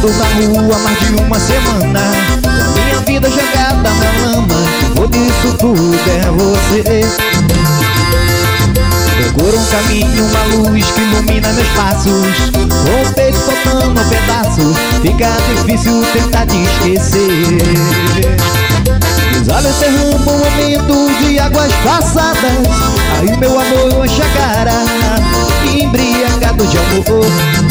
largado na rua há mais de uma semana, minha vida jogada na lama. O culpado disso tudo é você. Procuro um caminho, uma luz que ilumina meus passos, com o peito faltando um pedaço, fica difícil tentar te esquecer. Os olhos cerrando um momento de águas passadas, aí meu amor enche a cara, embriagado de amor.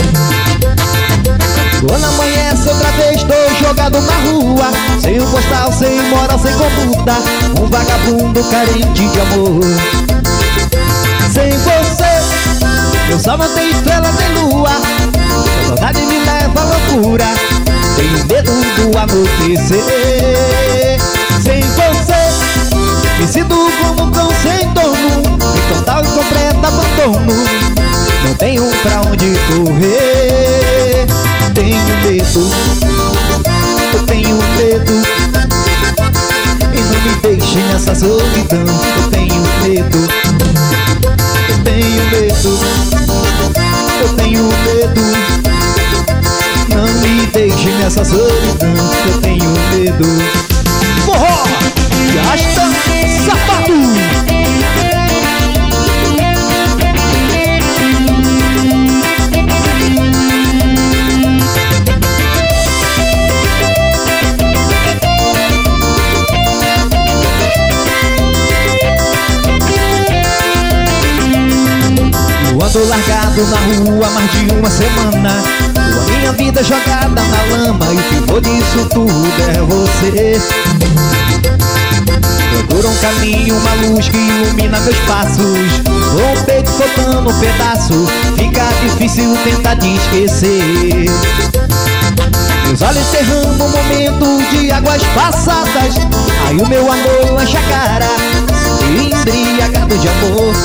Quando amanhece outra vez tô jogado na rua, sem um postal, sem moral, sem conduta, um vagabundo carente de amor. Sem você, meu sol não tem estrela nem lua, a saudade me leva à loucura, tenho medo do anoitecer. Sem você, me sinto como um cão sem dono, em total e completo abandono, não tenho pra onde correr. Tenho medo, eu tenho medo, e não me deixe nessa solidão. Eu tenho medo, eu tenho medo, eu tenho medo, não me deixe nessa solidão. Eu tenho medo. Forró, gasta sapato. Ando largado na rua há mais de uma semana, a minha vida jogada na lama, e o pivô disso tudo é você. Procuro um caminho, uma luz que ilumina meus passos, com o peito faltando um pedaço, fica difícil tentar te esquecer. Meus olhos cerrando um momento de águas passadas, aí o meu amor enche a cara, embriagado de amor.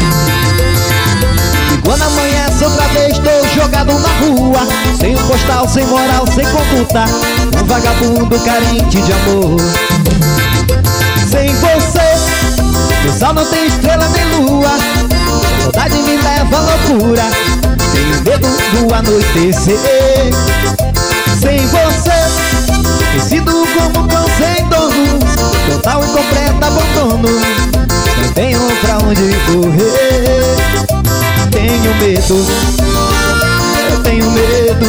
Quando amanhece outra vez tô jogado na rua, sem um postal, sem moral, sem conduta, um vagabundo carente de amor. Sem você, meu sol não tem estrela nem lua, a saudade me leva à loucura, tenho medo do anoitecer. Sem você, me sinto como um cão sem dono, total e completo abandono, não tenho pra onde correr. Tenho medo, eu tenho medo,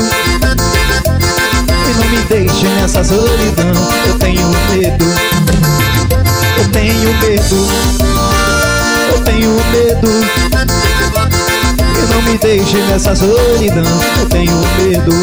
e não me deixe nessa solidão. Eu tenho medo, eu tenho medo, eu tenho medo, e não me deixe nessa solidão. Eu tenho medo.